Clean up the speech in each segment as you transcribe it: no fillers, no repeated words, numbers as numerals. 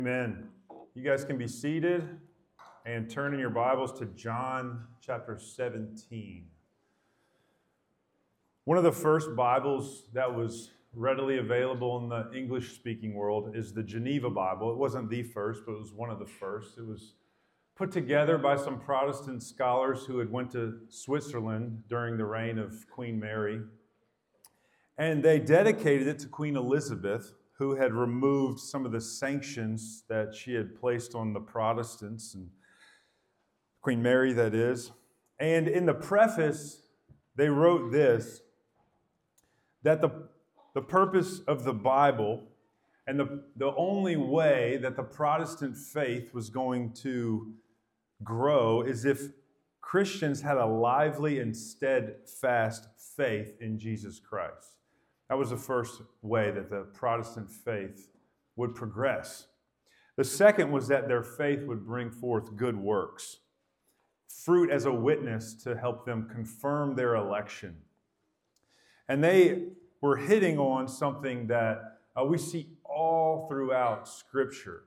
Amen. You guys can be seated and turn in your Bibles to John chapter 17. One of the first Bibles that was readily available in the English-speaking world is the Geneva Bible. It wasn't the first, but it was one of the first. It was put together by some Protestant scholars who had went to Switzerland during the reign of Queen Mary. And they dedicated it to Queen Elizabeth, who had removed some of the sanctions that she had placed on the Protestants, and Queen Mary, that is. And in the preface, they wrote this, that the purpose of the Bible and the only way that the Protestant faith was going to grow is if Christians had a lively and steadfast faith in Jesus Christ. That was the first way that the Protestant faith would progress. The second was that their faith would bring forth good works, fruit as a witness to help them confirm their election. And they were hitting on something that we see all throughout Scripture.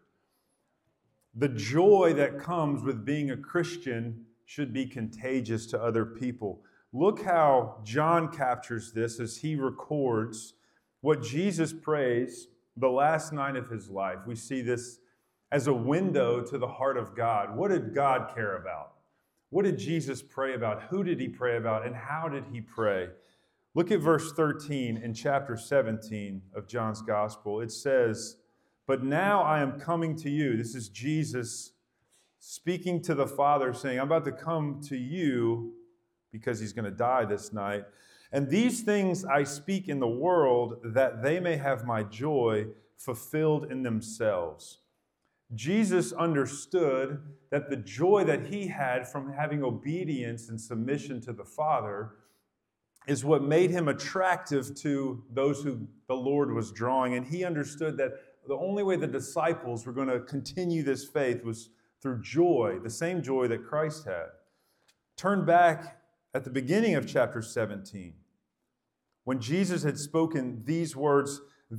The joy that comes with being a Christian should be contagious to other people. Look how John captures this as he records what Jesus prays the last night of his life. We see this as a window to the heart of God. What did God care about? What did Jesus pray about? Who did he pray about? And how did he pray? Look at verse 13 in chapter 17 of John's Gospel. It says, "But now I am coming to you." This is Jesus speaking to the Father, saying, "I'm about to come to you," because he's going to die this night. "And these things I speak in the world, that they may have my joy fulfilled in themselves." Jesus understood that the joy that he had from having obedience and submission to the Father is what made him attractive to those who the Lord was drawing. And he understood that the only way the disciples were going to continue this faith was through joy, the same joy that Christ had. Turn back at the beginning of chapter 17, when Jesus had spoken these words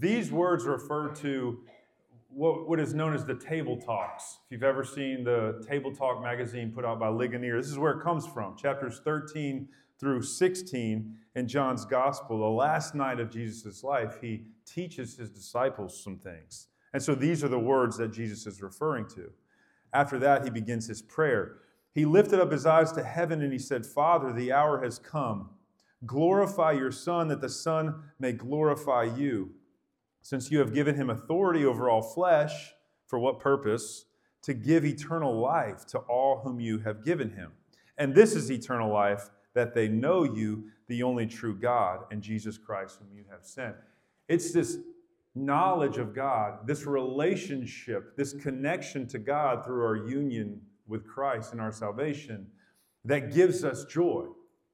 refer to what is known as the Table Talks. If you've ever seen the Table Talk magazine put out by Ligonier, this is where it comes from. Chapters 13 through 16 in John's Gospel, the last night of Jesus' life, he teaches his disciples some things. And so these are the words that Jesus is referring to. After that, he begins his prayer. He lifted up his eyes to heaven and he said, "Father, the hour has come. Glorify your Son, that the Son may glorify you, since you have given him authority over all flesh." For what purpose? To give eternal life to all whom you have given him. "And this is eternal life, that they know you, the only true God, and Jesus Christ whom you have sent." It's this knowledge of God, this relationship, this connection to God through our union with Christ and our salvation that gives us joy.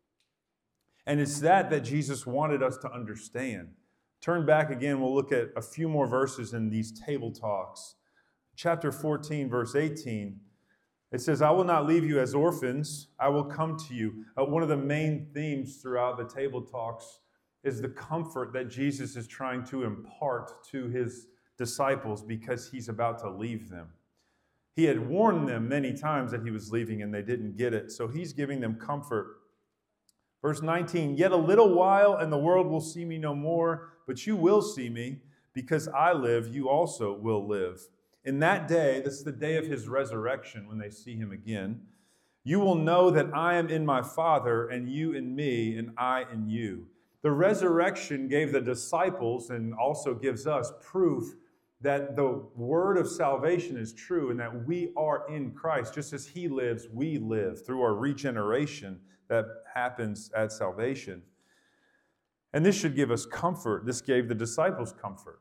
And it's that Jesus wanted us to understand. Turn back again, we'll look at a few more verses in these table talks. Chapter 14, verse 18, it says, "I will not leave you as orphans, I will come to you." One of the main themes throughout the table talks is the comfort that Jesus is trying to impart to his disciples because he's about to leave them. He had warned them many times that he was leaving and they didn't get it. So he's giving them comfort. Verse 19, "Yet a little while and the world will see me no more, but you will see me. Because I live, you also will live. In that day," this is the day of his resurrection when they see him again, "you will know that I am in my Father and you in me and I in you." The resurrection gave the disciples and also gives us proof that the word of salvation is true and that we are in Christ. Just as he lives, we live through our regeneration that happens at salvation. And this should give us comfort. This gave the disciples comfort.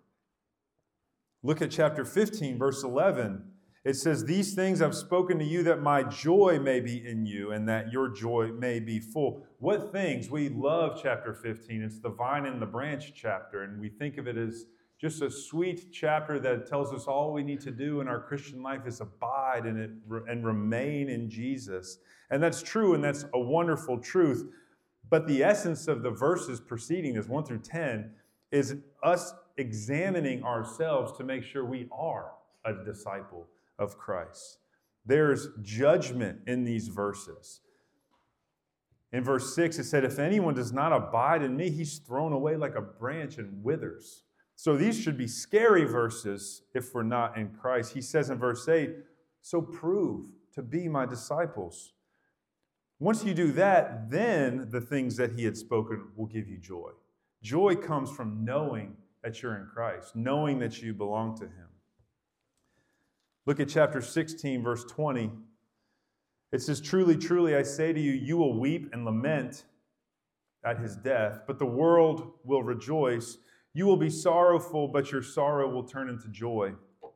Look at chapter 15, verse 11. It says, "These things I've spoken to you that my joy may be in you and that your joy may be full." What things? We love chapter 15. It's the vine and the branch chapter, and we think of it as just a sweet chapter that tells us all we need to do in our Christian life is abide and remain in Jesus. And that's true, and that's a wonderful truth. But the essence of the verses preceding this, 1 through 10, is us examining ourselves to make sure we are. a disciple of Christ. There's judgment in these verses. In verse 6, it said, if anyone does not abide in me, he's thrown away like a branch and withers. So these should be scary verses if we're not in Christ. He says in verse 8, so prove to be my disciples. Once you do that, then the things that he had spoken will give you joy. Joy comes from knowing that you're in Christ, knowing that you belong to him. Look at chapter 16, verse 20. It says, truly, truly, I say to you, you will weep and lament at his death, but the world will rejoice. You will be sorrowful, but your sorrow will turn into joy.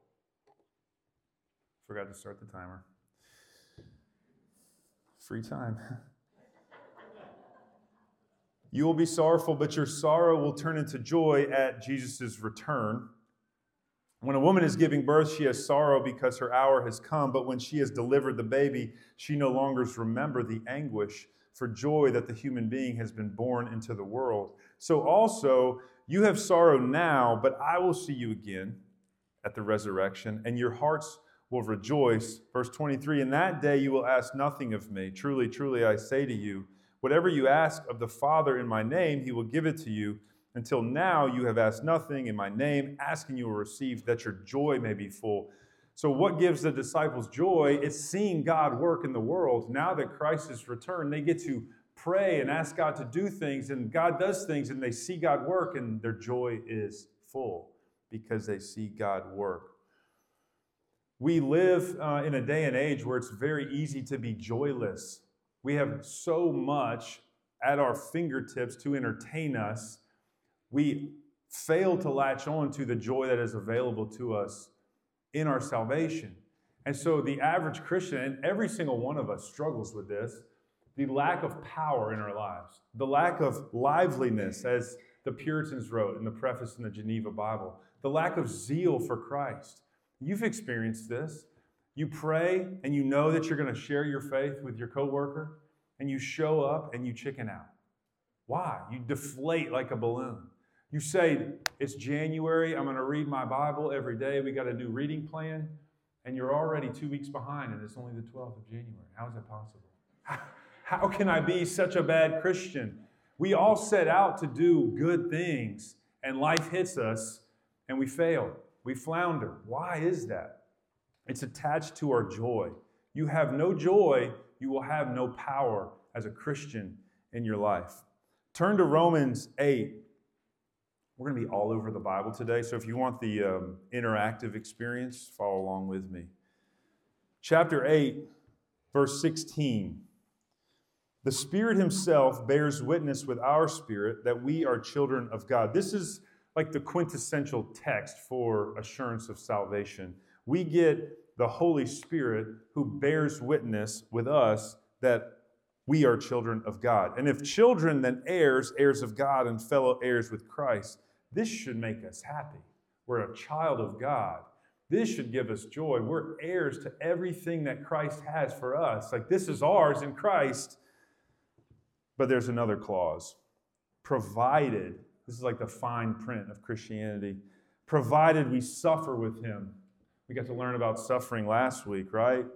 Forgot to start the timer. Free time. You will be sorrowful, but your sorrow will turn into joy at Jesus' return. When a woman is giving birth, she has sorrow because her hour has come, but when she has delivered the baby, she no longer remembers the anguish for joy that the human being has been born into the world. So also, you have sorrow now, but I will see you again at the resurrection, and your hearts will rejoice. Verse 23, in that day you will ask nothing of me. Truly, truly, I say to you, whatever you ask of the Father in my name, he will give it to you. Until now you have asked nothing in my name. Asking you will receive, that your joy may be full. So what gives the disciples joy? It's seeing God work in the world. Now that Christ has returned, they get to pray and ask God to do things, and God does things, and they see God work, and their joy is full because they see God work. We live in a day and age where it's very easy to be joyless. We have so much at our fingertips to entertain us. We fail to latch on to the joy that is available to us in our salvation. And so the average Christian, and every single one of us struggles with this, the lack of power in our lives, the lack of liveliness, as the Puritans wrote in the preface in the Geneva Bible, the lack of zeal for Christ. You've experienced this. You pray and you know that you're going to share your faith with your coworker, and you show up and you chicken out. Why? You deflate like a balloon. You say, it's January, I'm going to read my Bible every day. We got a new reading plan, and you're already 2 weeks behind, and it's only the 12th of January. How is that possible? How can I be such a bad Christian? We all set out to do good things, and life hits us, and we fail. We flounder. Why is that? It's attached to our joy. You have no joy, you will have no power as a Christian in your life. Turn to Romans 8. We're going to be all over the Bible today, so if you want the interactive experience, follow along with me. Chapter 8, verse 16. The Spirit himself bears witness with our spirit that we are children of God. This is like the quintessential text for assurance of salvation. We get the Holy Spirit who bears witness with us that we are children of God. And if children, then heirs, heirs of God and fellow heirs with Christ. This should make us happy. We're a child of God. This should give us joy. We're heirs to everything that Christ has for us. Like, this is ours in Christ. But there's another clause. Provided, this is like the fine print of Christianity, provided we suffer with him. We got to learn about suffering last week, right?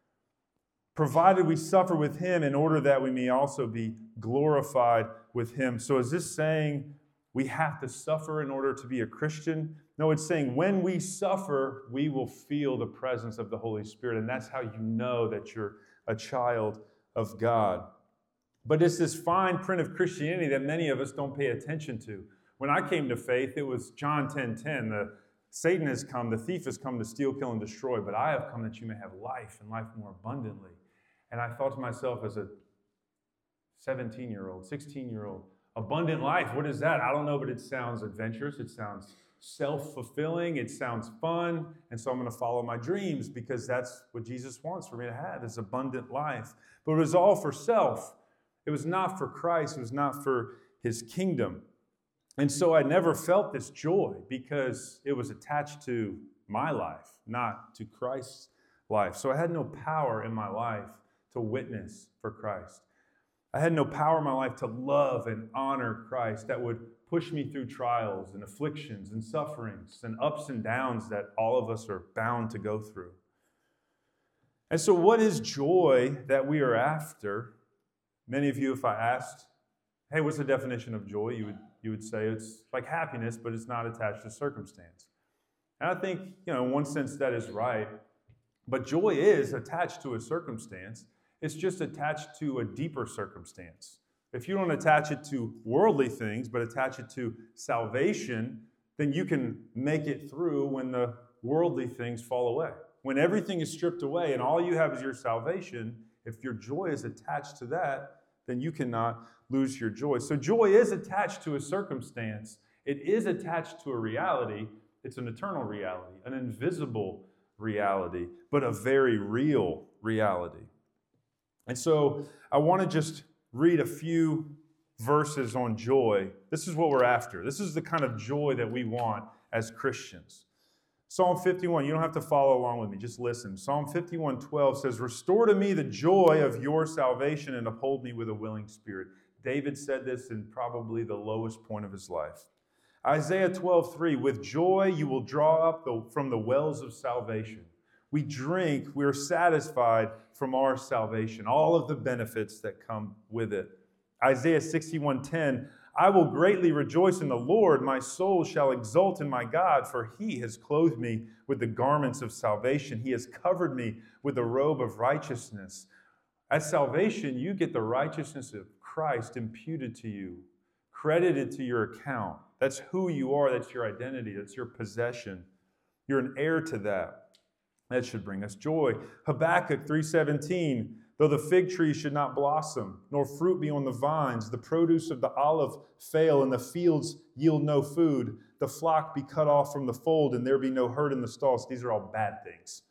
Provided we suffer with him in order that we may also be glorified with him. So is this saying we have to suffer in order to be a Christian? No, it's saying when we suffer, we will feel the presence of the Holy Spirit, and that's how you know that you're a child of God. But it's this fine print of Christianity that many of us don't pay attention to. When I came to faith, it was John 10:10. Satan has come, the thief has come to steal, kill, and destroy, but I have come that you may have life and life more abundantly. And I thought to myself as a 17-year-old, 16-year-old, abundant life, what is that? I don't know, but it sounds adventurous. It sounds self-fulfilling. It sounds fun. And so I'm going to follow my dreams because that's what Jesus wants for me to have, is abundant life. But it was all for self. It was not for Christ. It was not for his kingdom. And so I never felt this joy because it was attached to my life, not to Christ's life. So I had no power in my life to witness for Christ. I had no power in my life to love and honor Christ that would push me through trials and afflictions and sufferings and ups and downs that all of us are bound to go through. And so what is joy that we are after? Many of you, if I asked, hey, what's the definition of joy? You would say it's like happiness, but it's not attached to circumstance. And I think, in one sense that is right. But joy is attached to a circumstance. It's just attached to a deeper circumstance. If you don't attach it to worldly things, but attach it to salvation, then you can make it through when the worldly things fall away. When everything is stripped away and all you have is your salvation, if your joy is attached to that, then you cannot lose your joy. So joy is attached to a circumstance. It is attached to a reality. It's an eternal reality, an invisible reality, but a very real reality. And so I want to just read a few verses on joy. This is what we're after. This is the kind of joy that we want as Christians. Psalm 51, you don't have to follow along with me, just listen. Psalm 51:12 says, "Restore to me the joy of your salvation and uphold me with a willing spirit." David said this in probably the lowest point of his life. Isaiah 12:3, "With joy you will draw up from the wells of salvation." We drink, we are satisfied from our salvation, all of the benefits that come with it. Isaiah 61:10, "I will greatly rejoice in the Lord. My soul shall exult in my God, for he has clothed me with the garments of salvation. He has covered me with the robe of righteousness." At salvation, you get the righteousness of Christ imputed to you, credited to your account. That's who you are. That's your identity. That's your possession. You're an heir to that. That should bring us joy. Habakkuk 3:17, "Though the fig tree should not blossom, nor fruit be on the vines, the produce of the olive fail, and the fields yield no food, the flock be cut off from the fold, and there be no herd in the stalls." These are all bad things.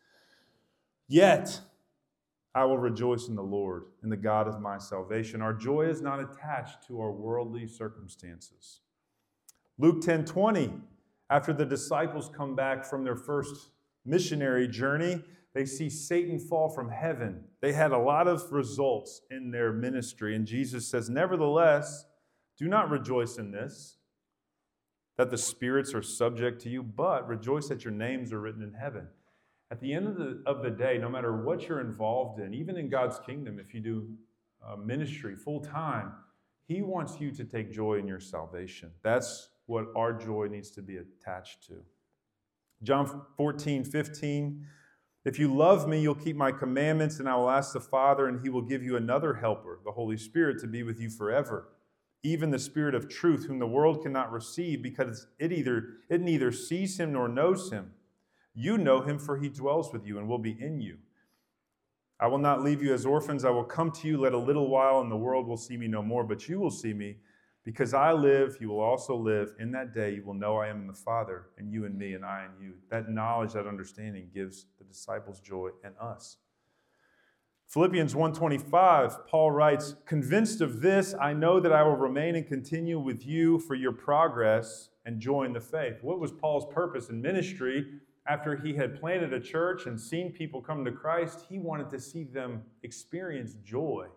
"Yet I will rejoice in the Lord, in the God of my salvation." Our joy is not attached to our worldly circumstances. Luke 10:20, after the disciples come back from their first missionary journey, they see Satan fall from heaven. They had a lot of results in their ministry, and Jesus says, "Nevertheless, do not rejoice in this, that the spirits are subject to you, but rejoice that your names are written in heaven." At the end of the day, no matter what you're involved in, even in God's kingdom, if you do ministry full time, He wants you to take joy in your salvation. That's what our joy needs to be attached to. John 14:15, "If you love me, you'll keep my commandments, and I will ask the Father, and he will give you another helper, the Holy Spirit, to be with you forever. Even the Spirit of truth, whom the world cannot receive, because it neither sees him nor knows him. You know him, for he dwells with you and will be in you. I will not leave you as orphans. I will come to you. Let a little while, and the world will see me no more, but you will see me. Because I live, you will also live. In that day, you will know I am in the Father, and you in me, and I in you." That knowledge, that understanding gives the disciples joy and us. Philippians 1:25, Paul writes, "Convinced of this, I know that I will remain and continue with you for your progress and joy in the faith." What was Paul's purpose in ministry? After he had planted a church and seen people come to Christ, he wanted to see them experience joy.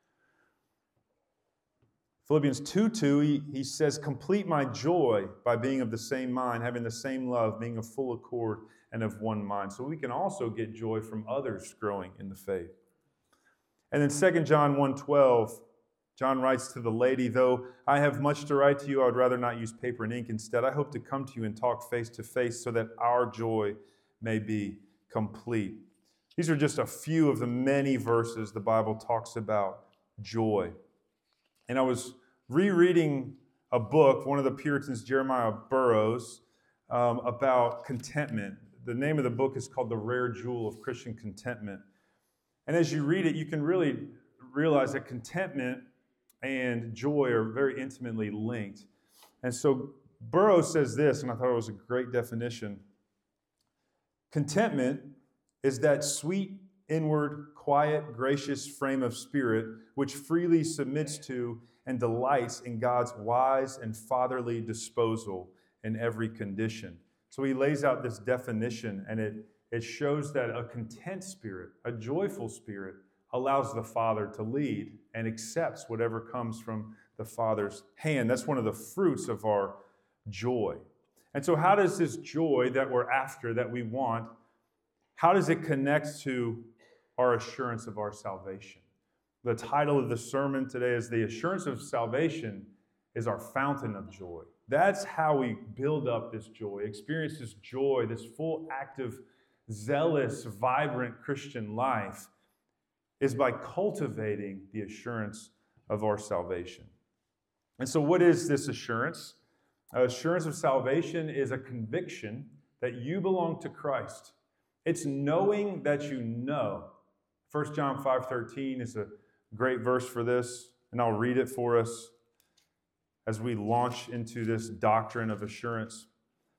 Philippians 2:2, he says, "Complete my joy by being of the same mind, having the same love, being of full accord and of one mind." So we can also get joy from others growing in the faith. And then 2 John 1:12, John writes to the lady, "Though I have much to write to you, I would rather not use paper and ink. Instead, I hope to come to you and talk face to face so that our joy may be complete." These are just a few of the many verses the Bible talks about joy. And I was rereading a book, one of the Puritans, Jeremiah Burroughs, about contentment. The name of the book is called "The Rare Jewel of Christian Contentment." And as you read it, you can really realize that contentment and joy are very intimately linked. And so Burroughs says this, and I thought it was a great definition. "Contentment is that sweet, inward, quiet, gracious frame of spirit which freely submits to and delights in God's wise and fatherly disposal in every condition." So he lays out this definition, and it shows that a content spirit, a joyful spirit, allows the Father to lead and accepts whatever comes from the Father's hand. That's one of the fruits of our joy. And so how does this joy that we're after, that we want, how does it connect to our assurance of our salvation? The title of the sermon today is "The Assurance of Salvation is Our Fountain of Joy." That's how we build up this joy, experience this joy, this full, active, zealous, vibrant Christian life, is by cultivating the assurance of our salvation. And so what is this assurance? Assurance of salvation is a conviction that you belong to Christ. It's knowing that you know. 1 John 5:13 is a great verse for this, and I'll read it for us as we launch into this doctrine of assurance.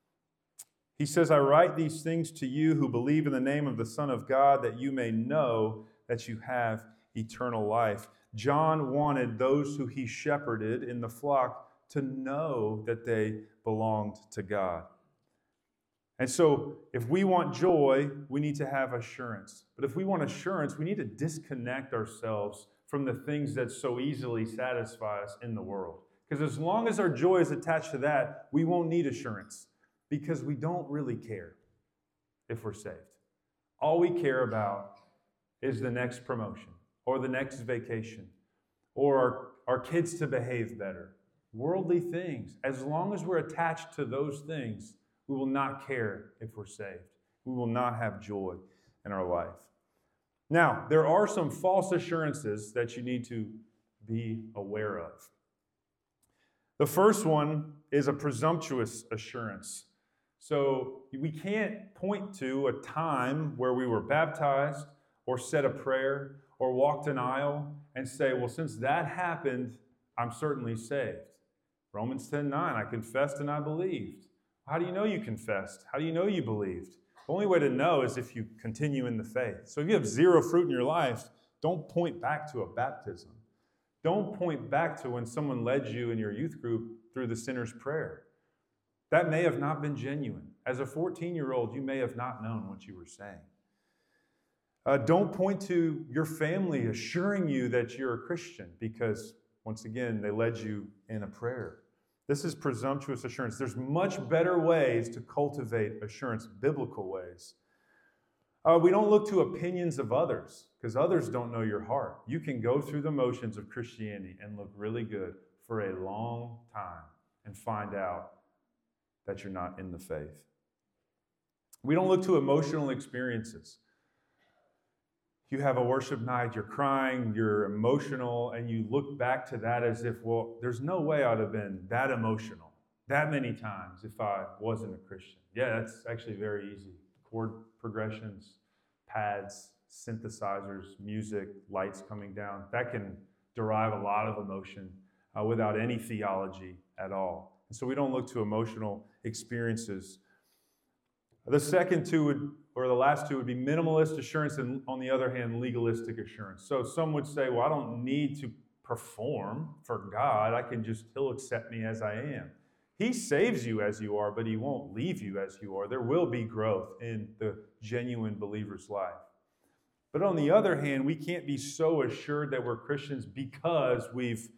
He says, "I write these things to you who believe in the name of the Son of God, that you may know that you have eternal life." John wanted those who he shepherded in the flock to know that they belonged to God. And so if we want joy, we need to have assurance. But if we want assurance, we need to disconnect ourselves from the things that so easily satisfy us in the world. Because as long as our joy is attached to that, we won't need assurance, because we don't really care if we're saved. All we care about is the next promotion or the next vacation or our kids to behave better. Worldly things. As long as we're attached to those things, we will not care if we're saved. We will not have joy in our life. Now, there are some false assurances that you need to be aware of. The first one is a presumptuous assurance. So we can't point to a time where we were baptized or said a prayer or walked an aisle and say, well, since that happened, I'm certainly saved. Romans 10:9, I confessed and I believed. How do you know you confessed? How do you know you believed? The only way to know is if you continue in the faith. So if you have zero fruit in your life, don't point back to a baptism. Don't point back to when someone led you in your youth group through the sinner's prayer. That may have not been genuine. As a 14-year-old, you may have not known what you were saying. Don't point to your family assuring you that you're a Christian because, once again, they led you in a prayer. This is presumptuous assurance. There's much better ways to cultivate assurance, biblical ways. We don't look to opinions of others because others don't know your heart. You can go through the motions of Christianity and look really good for a long time and find out that you're not in the faith. We don't look to emotional experiences. You have a worship night, you're crying, you're emotional, and you look back to that as if, well, there's no way I'd have been that emotional that many times if I wasn't a Christian. Yeah, that's actually very easy. Chord progressions, pads, synthesizers, music, lights coming down. That can derive a lot of emotion without any theology at all. And so we don't look to emotional experiences. The second two would, or the last two would be minimalist assurance and, on the other hand, legalistic assurance. So some would say, well, I don't need to perform for God. He'll accept me as I am. He saves you as you are, but he won't leave you as you are. There will be growth in the genuine believer's life. But on the other hand, we can't be so assured that we're Christians because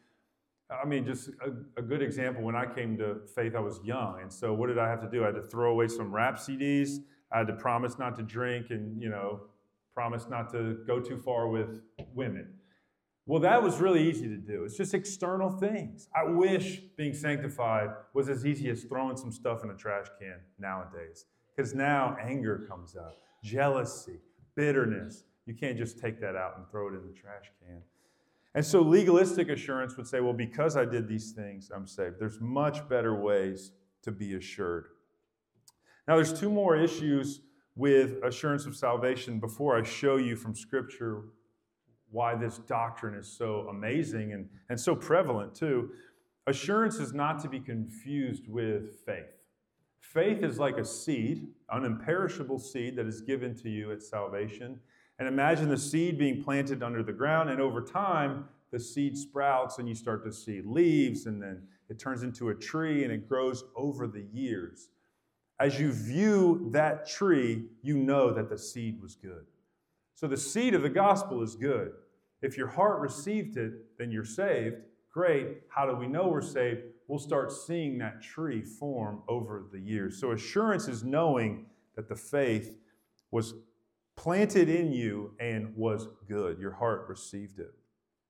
just a good example, when I came to faith, I was young. And so what did I have to do? I had to throw away some rap CDs. I had to promise not to drink and, promise not to go too far with women. Well, that was really easy to do. It's just external things. I wish being sanctified was as easy as throwing some stuff in a trash can nowadays. Because now anger comes up, jealousy, bitterness. You can't just take that out and throw it in the trash can. And so legalistic assurance would say, well, because I did these things, I'm saved. There's much better ways to be assured. Now, there's two more issues with assurance of salvation before I show you from Scripture why this doctrine is so amazing and so prevalent too. Assurance is not to be confused with faith. Faith is like a seed, an imperishable seed that is given to you at salvation. And imagine the seed being planted under the ground, and over time, the seed sprouts and you start to see leaves, and then it turns into a tree and it grows over the years. As you view that tree, you know that the seed was good. So the seed of the gospel is good. if your heart received it, then you're saved. Great. How do we know we're saved? We'll start seeing that tree form over the years. So assurance is knowing that the faith was planted in you and was good. Your heart received it.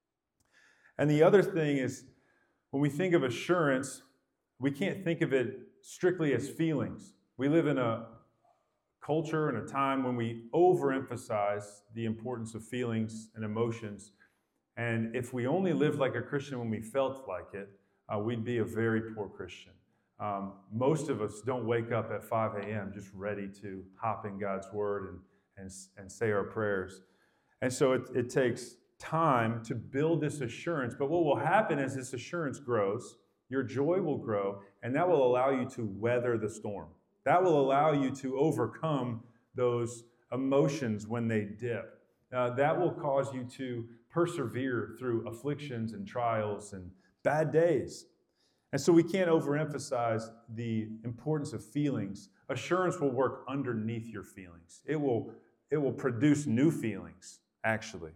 And the other thing is, when we think of assurance, we can't think of it strictly as feelings. We live in a culture and a time when we overemphasize the importance of feelings and emotions. And if we only lived like a Christian when we felt like it, we'd be a very poor Christian. Most of us don't wake up at 5 a.m. just ready to hop in God's Word and say our prayers. And so it takes time to build this assurance. But what will happen as this assurance grows, your joy will grow, and that will allow you to weather the storm. That will allow you to overcome those emotions when they dip. That will cause you to persevere through afflictions and trials and bad days. And so we can't overemphasize the importance of feelings. Assurance will work underneath your feelings. It will produce new feelings, actually.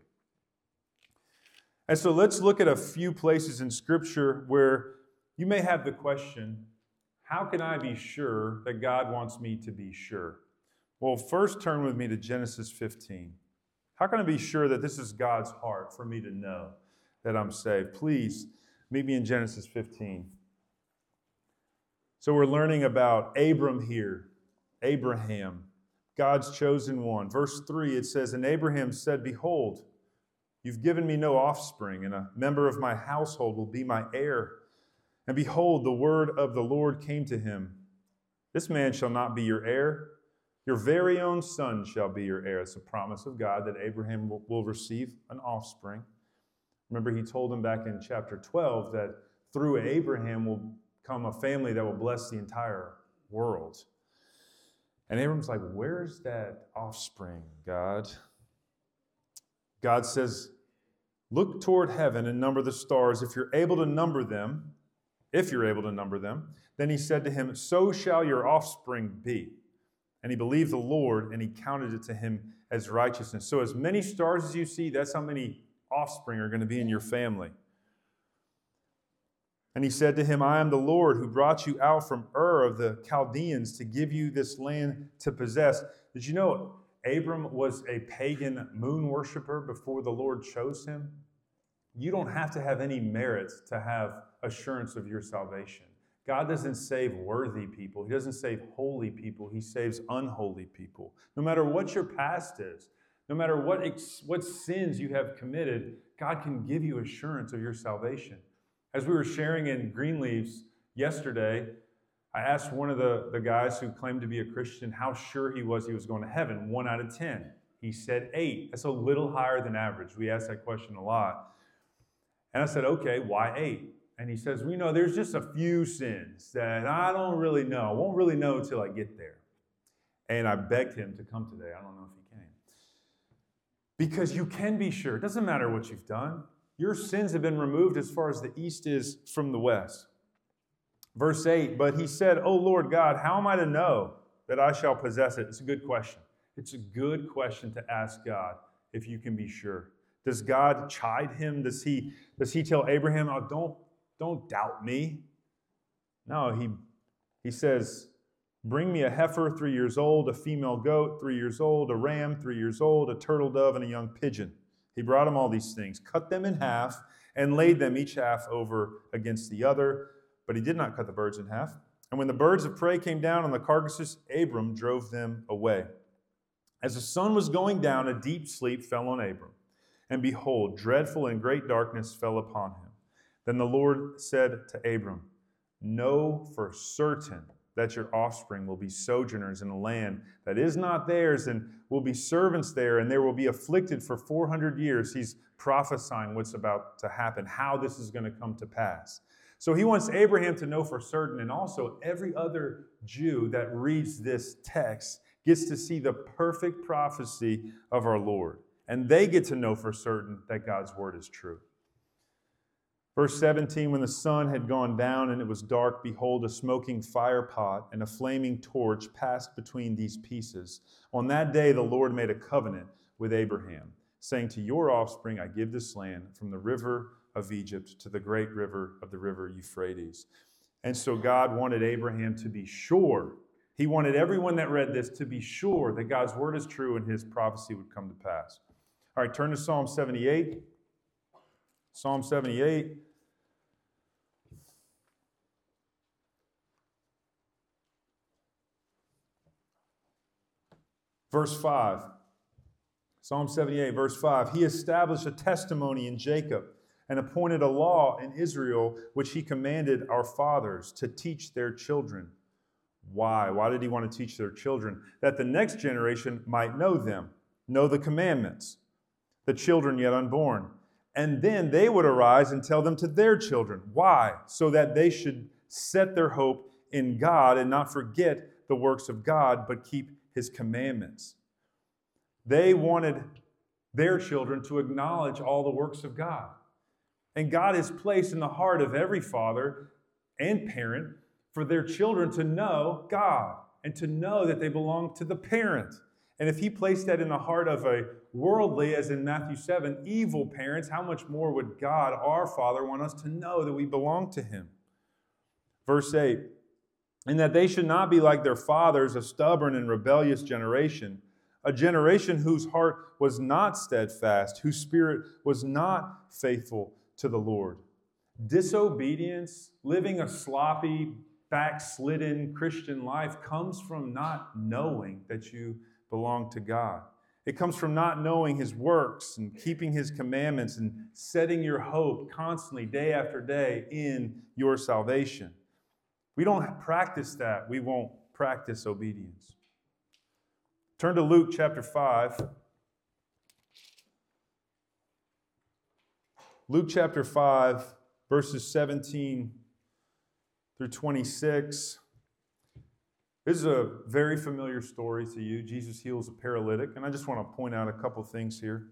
And so let's look at a few places in Scripture where you may have the question, how can I be sure that God wants me to be sure? Well, first turn with me to Genesis 15. How can I be sure that this is God's heart for me to know that I'm saved? Please meet me in Genesis 15. So we're learning about Abram here, Abraham, God's chosen one. Verse 3, it says, "And Abraham said, Behold, you've given me no offspring, and a member of my household will be my heir. And behold, the word of the Lord came to him. This man shall not be your heir. Your very own son shall be your heir." It's a promise of God that Abraham will receive an offspring. Remember, he told him back in chapter 12 that through Abraham will come a family that will bless the entire world. And Abram's like, where's that offspring, God? God says, look toward heaven and number the stars. If you're able to number them, then he said to him, so shall your offspring be. And he believed the Lord, and he counted it to him as righteousness. So as many stars as you see, that's how many offspring are going to be in your family. And he said to him, I am the Lord who brought you out from Ur of the Chaldeans to give you this land to possess. Did you know Abram was a pagan moon worshiper before the Lord chose him? You don't have to have any merits to have assurance of your salvation. God doesn't save worthy people. He doesn't save holy people. He saves unholy people. No matter what your past is, no matter what sins you have committed, God can give you assurance of your salvation. As we were sharing in Greenleaves yesterday, I asked one of the guys who claimed to be a Christian how sure he was going to heaven. 1 out of 10. He said 8. That's a little higher than average. We ask that question a lot. And I said, okay, why 8? And he says, there's just a few sins that I don't really know. I won't really know until I get there. And I begged him to come today. I don't know if he came. Because you can be sure. It doesn't matter what you've done. Your sins have been removed as far as the east is from the west. Verse 8, but he said, O Lord God, how am I to know that I shall possess it? It's a good question. It's a good question to ask God if you can be sure. Does God chide him? Does he tell Abraham, oh, don't doubt me? No, he says, bring me a heifer 3 years old, a female goat 3 years old, a ram 3 years old, a turtle dove, and a young pigeon. He brought him all these things, cut them in half, and laid them each half over against the other. But he did not cut the birds in half. And when the birds of prey came down on the carcasses, Abram drove them away. As the sun was going down, a deep sleep fell on Abram. And behold, dreadful and great darkness fell upon him. Then the Lord said to Abram, know for certain that your offspring will be sojourners in a land that is not theirs, and will be servants there, and they will be afflicted for 400 years. He's prophesying what's about to happen, how this is going to come to pass. So he wants Abraham to know for certain, and also every other Jew that reads this text gets to see the perfect prophecy of our Lord. And they get to know for certain that God's word is true. Verse 17, when the sun had gone down and it was dark, behold, a smoking fire pot and a flaming torch passed between these pieces. On that day, the Lord made a covenant with Abraham, saying, to your offspring I give this land, from the river of Egypt to the great river of the river Euphrates. And so God wanted Abraham to be sure. He wanted everyone that read this to be sure that God's word is true and his prophecy would come to pass. All right, turn to Psalm 78. Psalm 78. Verse 5. Psalm 78, verse 5. He established a testimony in Jacob and appointed a law in Israel, which he commanded our fathers to teach their children. Why? Why did he want to teach their children? That the next generation might know them, know the commandments, the children yet unborn. And then they would arise and tell them to their children. Why? So that they should set their hope in God and not forget the works of God, but keep his commandments. They wanted their children to acknowledge all the works of God. And God has placed in the heart of every father and parent for their children to know God and to know that they belong to the parent. And if he placed that in the heart of a worldly, as in Matthew 7, evil parents, how much more would God, our Father, want us to know that we belong to him? Verse 8, and that they should not be like their fathers, a stubborn and rebellious generation, a generation whose heart was not steadfast, whose spirit was not faithful to the Lord. Disobedience, living a sloppy, backslidden Christian life comes from not knowing that you belong to God. It comes from not knowing his works and keeping his commandments and setting your hope constantly, day after day, in your salvation. We don't practice that, we won't practice obedience. Turn to Luke chapter 5. Luke chapter 5, verses 17 through 26. This is a very familiar story to you. Jesus heals a paralytic, and I just want to point out a couple things here.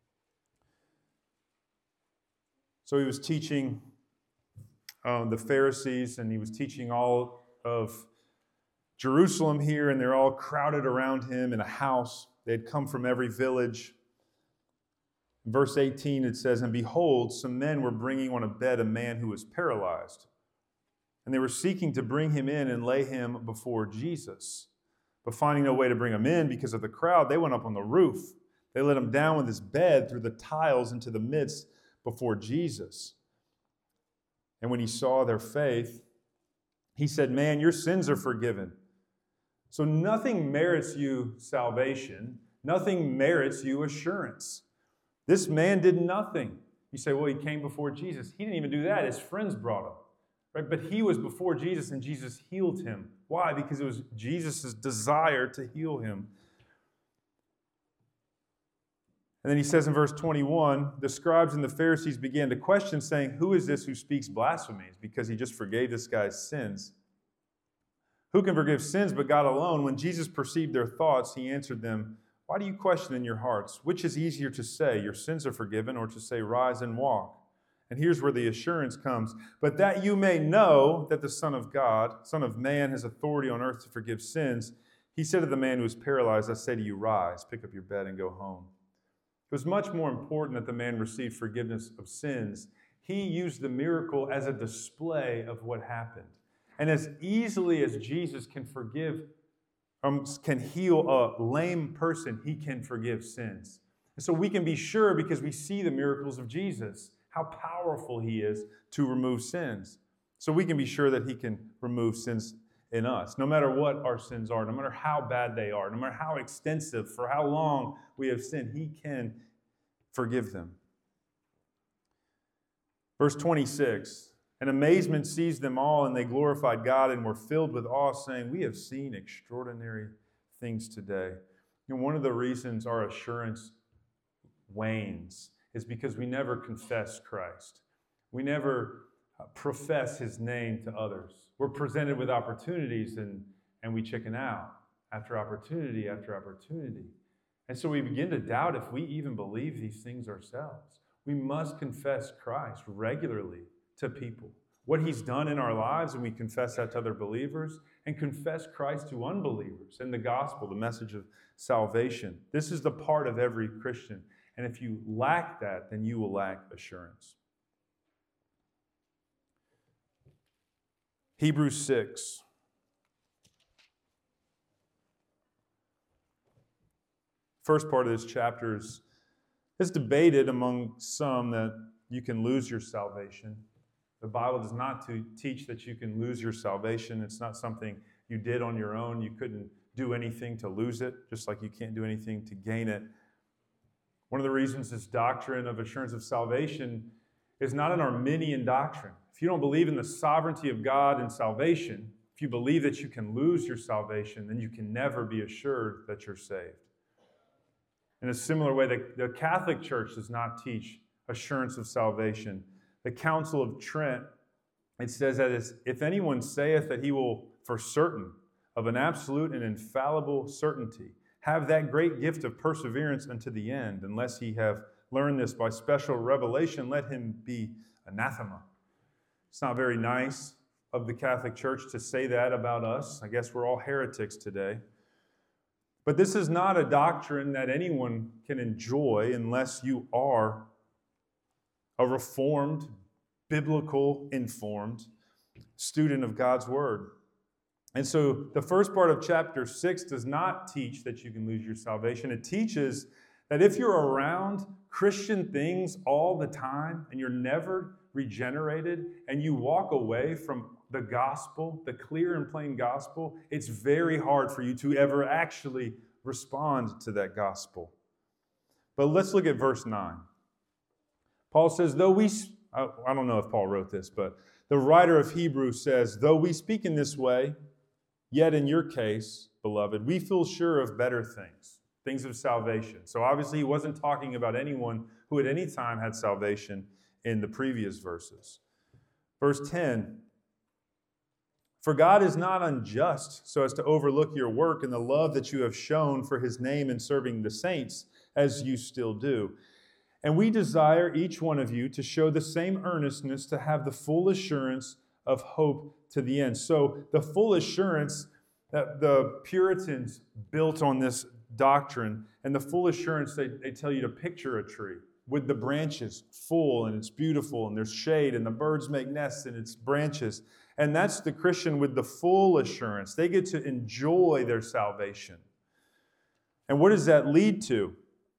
So he was teaching the Pharisees, and he was teaching all of Jerusalem here, and they're all crowded around him in a house. They had come from every village. In verse 18, it says, and behold, some men were bringing on a bed a man who was paralyzed. And they were seeking to bring him in and lay him before Jesus. But finding no way to bring him in because of the crowd, they went up on the roof. They let him down with his bed through the tiles into the midst before Jesus. And when he saw their faith, he said, man, your sins are forgiven. So nothing merits you salvation. Nothing merits you assurance. This man did nothing. You say, well, he came before Jesus. He didn't even do that. His friends brought him. Right? But he was before Jesus, and Jesus healed him. Why? Because it was Jesus' desire to heal him. And then he says in verse 21, the scribes and the Pharisees began to question, saying, who is this who speaks blasphemies? Because he just forgave this guy's sins. Who can forgive sins but God alone? When Jesus perceived their thoughts, he answered them, why do you question in your hearts? Which is easier to say, your sins are forgiven, or to say, rise and walk? And here's where the assurance comes. But that you may know that the Son of God, Son of Man, has authority on earth to forgive sins, he said to the man who was paralyzed, I say to you, rise, pick up your bed and go home. It was much more important that the man received forgiveness of sins. He used the miracle as a display of what happened. And as easily as Jesus can can heal a lame person, he can forgive sins. And so we can be sure, because we see the miracles of Jesus, how powerful he is to remove sins. So we can be sure that he can remove sins in us, no matter what our sins are, no matter how bad they are, no matter how extensive, for how long we have sinned, he can forgive them. Verse 26, and amazement seized them all, and they glorified God and were filled with awe, saying, we have seen extraordinary things today. And one of the reasons our assurance wanes is because we never confess Christ. We never profess his name to others. We're presented with opportunities and we chicken out after opportunity after opportunity. And so we begin to doubt if we even believe these things ourselves. We must confess Christ regularly to people. What he's done in our lives, and we confess that to other believers, and confess Christ to unbelievers and the gospel, the message of salvation. This is the part of every Christian. And if you lack that, then you will lack assurance. Hebrews 6. First part of this chapter is debated among some that you can lose your salvation. The Bible does not teach that you can lose your salvation. It's not something you did on your own. You couldn't do anything to lose it, just like you can't do anything to gain it. One of the reasons this doctrine of assurance of salvation is not an Arminian doctrine. If you don't believe in the sovereignty of God and salvation, if you believe that you can lose your salvation, then you can never be assured that you're saved. In a similar way, the Catholic Church does not teach assurance of salvation. The Council of Trent, it says that if anyone saith that he will for certain, of an absolute and infallible certainty, have that great gift of perseverance unto the end, unless he have learned this by special revelation, let him be anathema. It's not very nice of the Catholic Church to say that about us. I guess we're all heretics today. But this is not a doctrine that anyone can enjoy unless you are a reformed, biblical informed student of God's Word. And so the first part of chapter 6 does not teach that you can lose your salvation. It teaches that if you're around Christian things all the time and you're never regenerated and you walk away from the gospel, the clear and plain gospel, it's very hard for you to ever actually respond to that gospel. But let's look at verse 9. Paul says, I don't know if Paul wrote this, but the writer of Hebrews says, though we speak in this way, yet in your case, beloved, we feel sure of better things, things of salvation. So obviously he wasn't talking about anyone who at any time had salvation in the previous verses. Verse 10, for God is not unjust so as to overlook your work and the love that you have shown for his name in serving the saints, as you still do. And we desire each one of you to show the same earnestness, to have the full assurance of hope to the end. So the full assurance that the Puritans built on this doctrine, and the full assurance, they tell you to picture a tree with the branches full, and it's beautiful, and there's shade, and the birds make nests in its branches. And that's the Christian with the full assurance. They get to enjoy their salvation. And what does that lead to?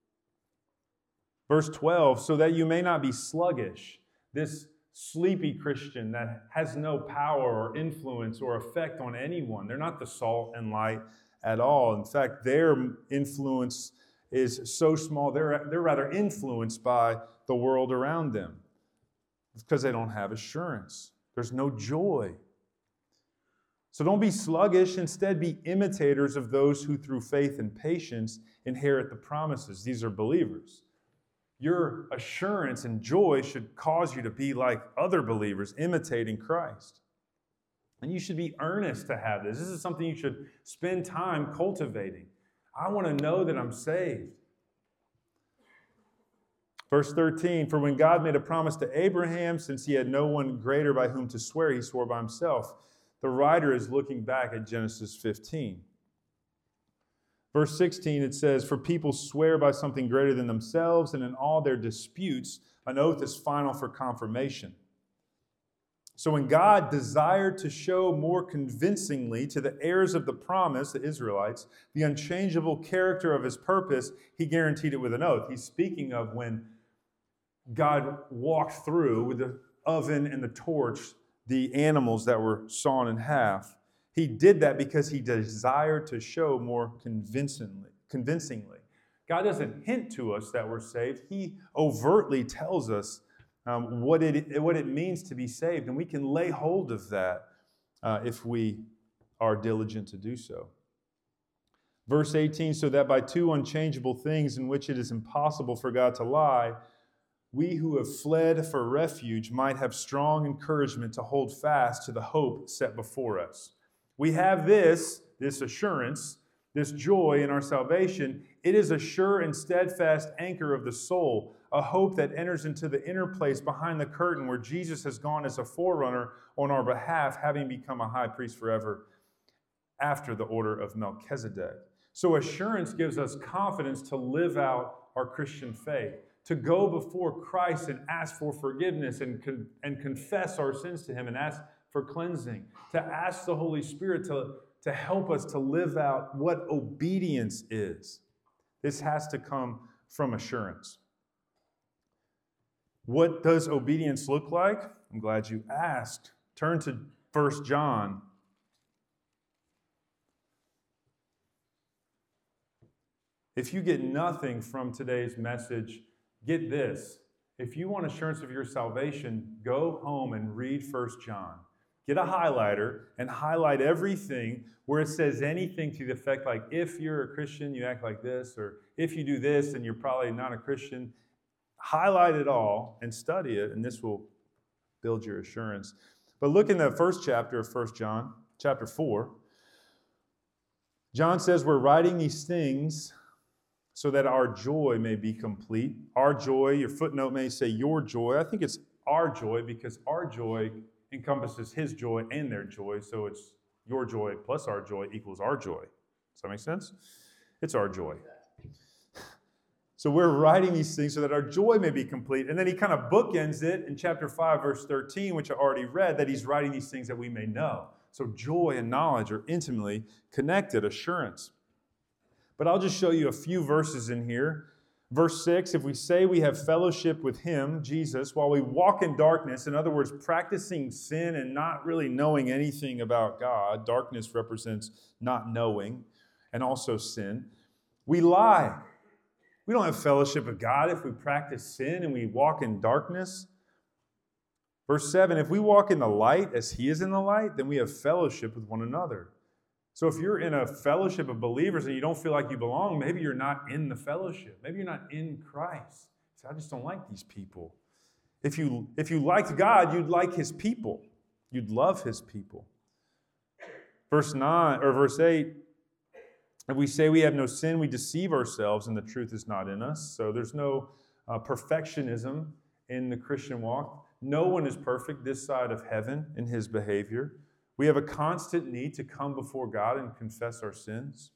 Verse 12, so that you may not be sluggish, this sleepy Christian that has no power or influence or effect on anyone. They're not the salt and light at all. In fact, their influence is so small, they're rather influenced by the world around them. It's because they don't have assurance. There's no joy. So don't be sluggish. Instead, be imitators of those who through faith and patience inherit the promises. These are believers. Your assurance and joy should cause you to be like other believers, imitating Christ. And you should be earnest to have this. This is something you should spend time cultivating. I want to know that I'm saved. Verse 13, for when God made a promise to Abraham, since he had no one greater by whom to swear, he swore by himself. The writer is looking back at Genesis 15. Verse 16, it says, for people swear by something greater than themselves, and in all their disputes, an oath is final for confirmation. So when God desired to show more convincingly to the heirs of the promise, the Israelites, the unchangeable character of his purpose, he guaranteed it with an oath. He's speaking of when God walked through with the oven and the torch, the animals that were sawn in half. He did that because he desired to show more convincingly. God doesn't hint to us that we're saved. He overtly tells us what it means to be saved, and we can lay hold of that if we are diligent to do so. Verse 18, so that by two unchangeable things in which it is impossible for God to lie, we who have fled for refuge might have strong encouragement to hold fast to the hope set before us. We have this assurance, this joy in our salvation. It is a sure and steadfast anchor of the soul, a hope that enters into the inner place behind the curtain where Jesus has gone as a forerunner on our behalf, having become a high priest forever after the order of Melchizedek. So assurance gives us confidence to live out our Christian faith, to go before Christ and ask for forgiveness and confess our sins to him and ask for cleansing, to ask the Holy Spirit to help us to live out what obedience is. This has to come from assurance. What does obedience look like? I'm glad you asked. Turn to 1 John. If you get nothing from today's message, get this. If you want assurance of your salvation, go home and read 1 John. Get a highlighter and highlight everything where it says anything to the effect like, if you're a Christian, you act like this, or if you do this, then you're probably not a Christian. Highlight it all and study it, and this will build your assurance. But look in the first chapter of 1 John, chapter 4. John says we're writing these things so that our joy may be complete. Our joy, your footnote may say your joy. I think it's our joy because our joy encompasses his joy and their joy. So it's your joy plus our joy equals our joy. Does that make sense? It's our joy. So we're writing these things so that our joy may be complete. And then he kind of bookends it in chapter 5, verse 13, which I already read, that he's writing these things that we may know. So joy and knowledge are intimately connected, assurance. But I'll just show you a few verses in here. Verse 6, if we say we have fellowship with him, Jesus, while we walk in darkness, in other words, practicing sin and not really knowing anything about God, darkness represents not knowing and also sin, we lie. We don't have fellowship with God if we practice sin and we walk in darkness. Verse 7, if we walk in the light as he is in the light, then we have fellowship with one another. So if you're in a fellowship of believers and you don't feel like you belong, maybe you're not in the fellowship. Maybe you're not in Christ. So I just don't like these people. If you liked God, you'd like his people. You'd love his people. Verse 8, if we say we have no sin, we deceive ourselves and the truth is not in us. So there's no perfectionism in the Christian walk. No one is perfect this side of heaven in his behavior. We have a constant need to come before God and confess our sins.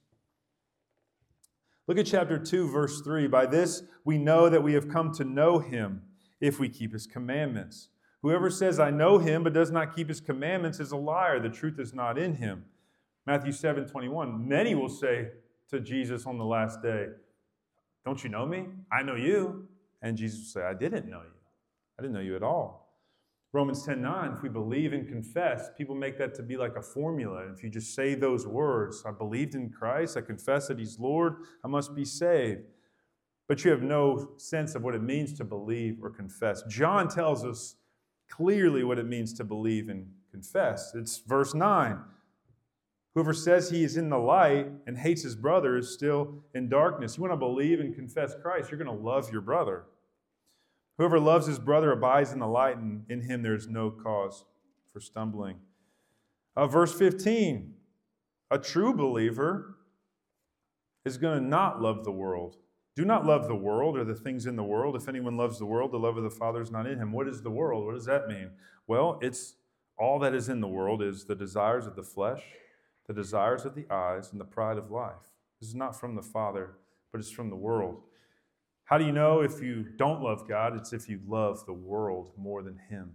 Look at chapter 2, verse 3. By this we know that we have come to know him if we keep his commandments. Whoever says, I know him, but does not keep his commandments is a liar. The truth is not in him. Matthew 7:21. Many will say to Jesus on the last day, don't you know me? I know you. And Jesus will say, I didn't know you. I didn't know you at all. Romans 10:9, if we believe and confess, people make that to be like a formula. If you just say those words, I believed in Christ, I confess that he's Lord, I must be saved. But you have no sense of what it means to believe or confess. John tells us clearly what it means to believe and confess. It's verse 9. Whoever says he is in the light and hates his brother is still in darkness. You want to believe and confess Christ, you're going to love your brother. Whoever loves his brother abides in the light, and in him there is no cause for stumbling. Verse 15, a true believer is going to not love the world. Do not love the world or the things in the world. If anyone loves the world, the love of the Father is not in him. What is the world? What does that mean? Well, it's all that is in the world is the desires of the flesh, the desires of the eyes, and the pride of life. This is not from the Father, but it's from the world. How do you know if you don't love God? It's if you love the world more than him.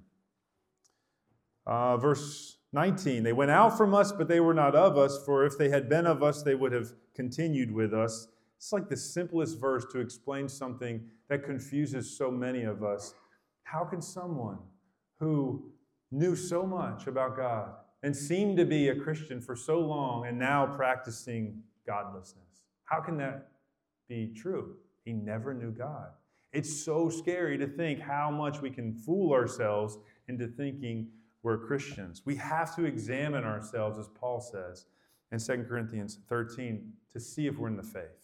Verse 19, they went out from us, but they were not of us, for if they had been of us, they would have continued with us. It's like the simplest verse to explain something that confuses so many of us. How can someone who knew so much about God and seemed to be a Christian for so long and now practicing godlessness, how can that be true? He never knew God. It's so scary to think how much we can fool ourselves into thinking we're Christians. We have to examine ourselves, as Paul says in 2 Corinthians 13, to see if we're in the faith.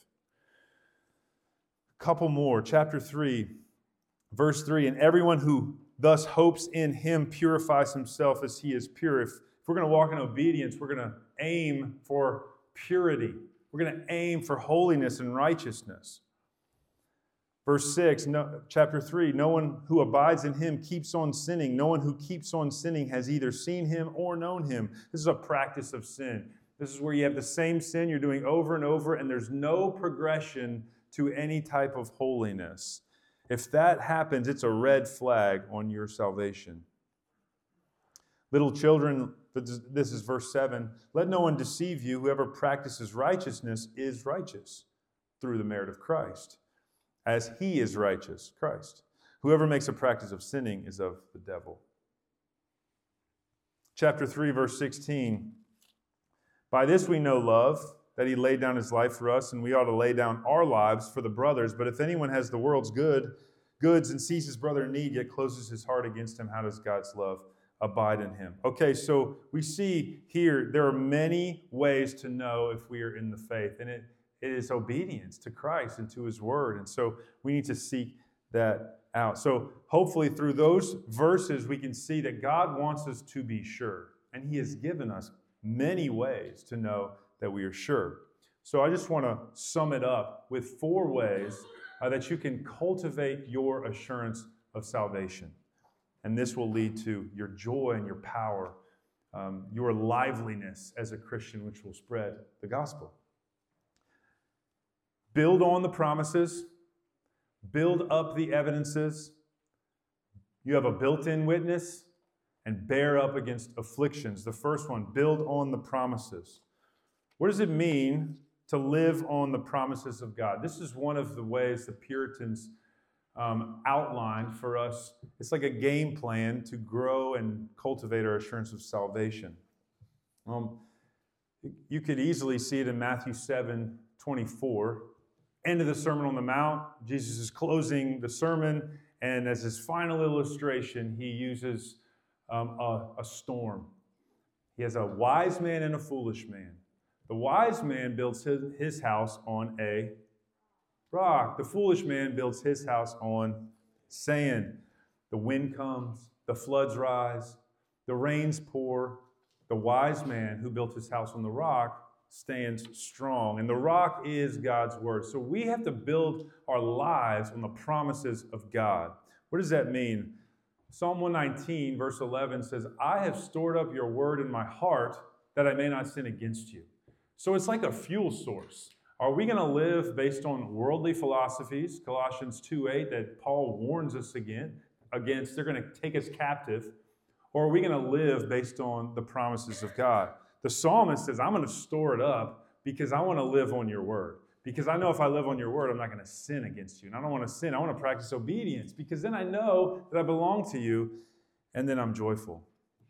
A couple more. Chapter 3, verse 3, and everyone who thus hopes in him purifies himself as he is pure. If we're going to walk in obedience, we're going to aim for purity. We're going to aim for holiness and righteousness. Verse 6, chapter 3, no one who abides in him keeps on sinning. No one who keeps on sinning has either seen him or known him. This is a practice of sin. This is where you have the same sin you're doing over and over, and there's no progression to any type of holiness. If that happens, it's a red flag on your salvation. Little children, this is verse 7, let no one deceive you. Whoever practices righteousness is righteous through the merit of Christ, as he is righteous, Christ. Whoever makes a practice of sinning is of the devil. Chapter 3, verse 16. By this we know love, that he laid down his life for us, and we ought to lay down our lives for the brothers. But if anyone has the world's goods and sees his brother in need, yet closes his heart against him, how does God's love abide in him? Okay, so we see here there are many ways to know if we are in the faith, and it is obedience to Christ and to his word. And so we need to seek that out. So hopefully through those verses we can see that God wants us to be sure, and he has given us many ways to know that we are sure. So I just want to sum it up with 4 ways that you can cultivate your assurance of salvation. And this will lead to your joy and your power, your liveliness as a Christian, which will spread the gospel. Build on the promises. Build up the evidences. You have a built-in witness, and bear up against afflictions. The first one, build on the promises. What does it mean to live on the promises of God? This is one of the ways the Puritans outlined for us. It's like a game plan to grow and cultivate our assurance of salvation. You could easily see it in Matthew 7:24. End of the Sermon on the Mount. Jesus is closing the sermon, and as his final illustration, he uses a storm. He has a wise man and a foolish man. The wise man builds his house on a rock. The foolish man builds his house on sand. The wind comes, the floods rise, the rains pour. The wise man who built his house on the rock stands strong. And the rock is God's word. So we have to build our lives on the promises of God. What does that mean? Psalm 119, verse 11 says, I have stored up your word in my heart that I may not sin against you. So it's like a fuel source. Are we going to live based on worldly philosophies, Colossians 2:8, that Paul warns us against? They're going to take us captive. Or are we going to live based on the promises of God? The psalmist says, I'm going to store it up because I want to live on your word. Because I know if I live on your word, I'm not going to sin against you. And I don't want to sin. I want to practice obedience because then I know that I belong to you, and then I'm joyful.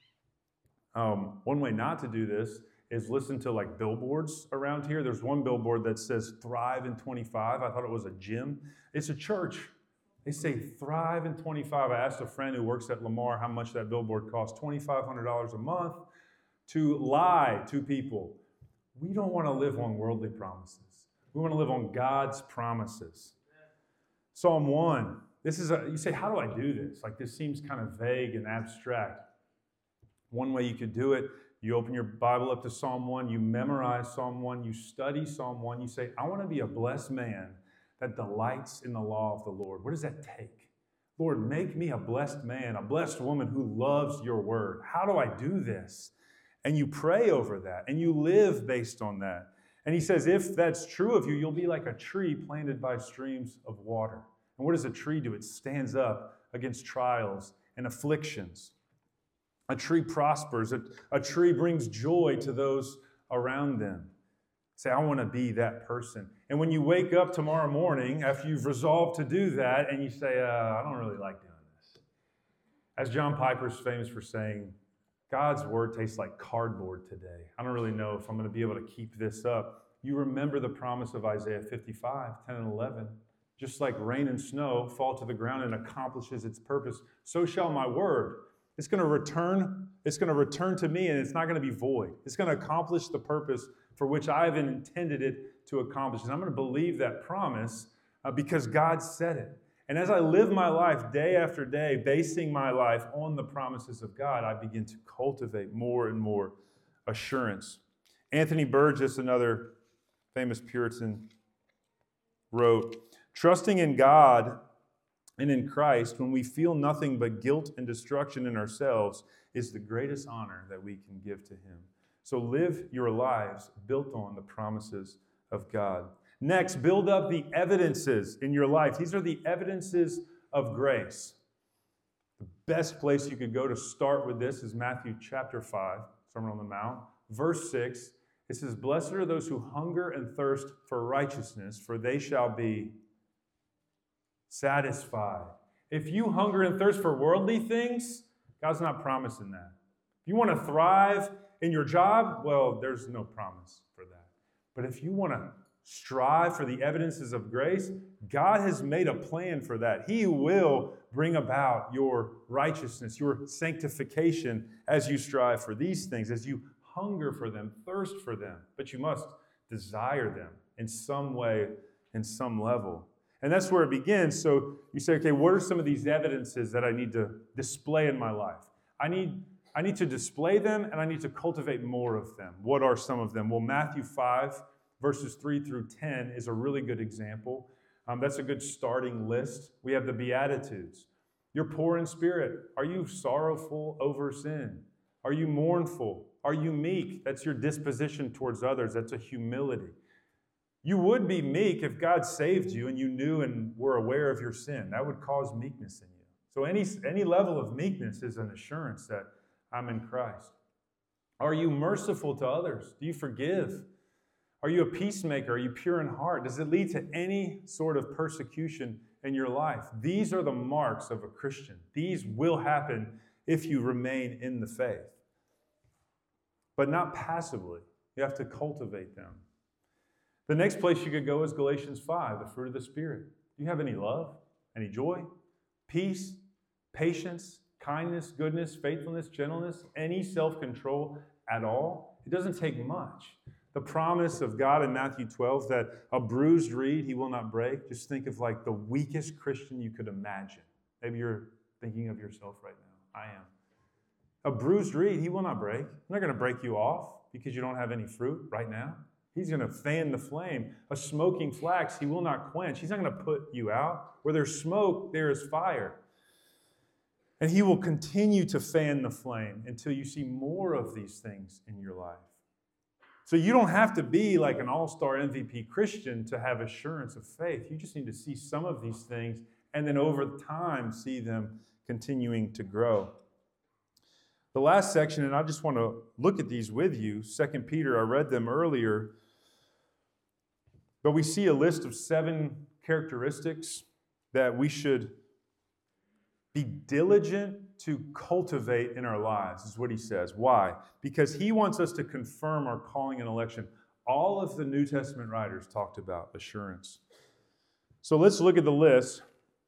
One way not to do this is listen to like billboards around here. There's one billboard that says Thrive in 25. I thought it was a gym. It's a church. They say Thrive in 25. I asked a friend who works at Lamar how much that billboard costs. $2,500 a month to lie to people. We don't want to live on worldly promises. We want to live on God's promises. Psalm 1. You say, how do I do this? Like this seems kind of vague and abstract. One way you could do it, you open your Bible up to Psalm 1, you memorize Psalm 1, you study Psalm 1, you say, I want to be a blessed man that delights in the law of the Lord. What does that take? Lord, make me a blessed man, a blessed woman who loves your word. How do I do this? And you pray over that, and you live based on that. And he says, if that's true of you, you'll be like a tree planted by streams of water. And what does a tree do? It stands up against trials and afflictions. A tree prospers. A tree brings joy to those around them. Say, I want to be that person. And when you wake up tomorrow morning, after you've resolved to do that, and you say, I don't really like doing this. As John Piper's famous for saying, God's word tastes like cardboard today. I don't really know if I'm going to be able to keep this up. You remember the promise of Isaiah 55, 10 and 11. Just like rain and snow fall to the ground and accomplishes its purpose, so shall my word. It's going to return to me, and it's not going to be void. It's going to accomplish the purpose for which I've intended it to accomplish. And I'm going to believe that promise because God said it. And as I live my life day after day, basing my life on the promises of God, I begin to cultivate more and more assurance. Anthony Burgess, another famous Puritan, wrote, trusting in God and in Christ when we feel nothing but guilt and destruction in ourselves is the greatest honor that we can give to him. So live your lives built on the promises of God. Next, build up the evidences in your life. These are the evidences of grace. The best place you could go to start with this is Matthew chapter 5, Sermon on the Mount, verse 6. It says, "Blessed are those who hunger and thirst for righteousness, for they shall be satisfied." If you hunger and thirst for worldly things, God's not promising that. If you want to thrive in your job, well, there's no promise for that. But if you want to strive for the evidences of grace, God has made a plan for that. He will bring about your righteousness, your sanctification as you strive for these things, as you hunger for them, thirst for them. But you must desire them in some way, in some level. And that's where it begins. So you say, okay, what are some of these evidences that I need to display in my life? I need to display them, and I need to cultivate more of them. What are some of them? Well, Matthew 5, verses 3 through 10 is a really good example. That's a good starting list. We have the Beatitudes. You're poor in spirit. Are you sorrowful over sin? Are you mournful? Are you meek? That's your disposition towards others. That's a humility. You would be meek if God saved you and you knew and were aware of your sin. That would cause meekness in you. So any level of meekness is an assurance that I'm in Christ. Are you merciful to others? Do you forgive? Are you a peacemaker? Are you pure in heart? Does it lead to any sort of persecution in your life? These are the marks of a Christian. These will happen if you remain in the faith. But not passively. You have to cultivate them. The next place you could go is Galatians 5, the fruit of the Spirit. Do you have any love, any joy, peace, patience, kindness, goodness, faithfulness, gentleness, any self-control at all? It doesn't take much. The promise of God in Matthew 12 that a bruised reed he will not break. Just think of like the weakest Christian you could imagine. Maybe you're thinking of yourself right now. I am. A bruised reed he will not break. I'm not going to break you off because you don't have any fruit right now. He's going to fan the flame. A smoking flax he will not quench. He's not going to put you out. Where there's smoke, there is fire. And he will continue to fan the flame until you see more of these things in your life. So you don't have to be like an all-star MVP Christian to have assurance of faith. You just need to see some of these things and then over time see them continuing to grow. The last section, and I just want to look at these with you, 2 Peter, I read them earlier, but we see a list of 7 characteristics that we should be diligent to cultivate in our lives, is what he says. Why? Because he wants us to confirm our calling and election. All of the New Testament writers talked about assurance. So let's look at the list.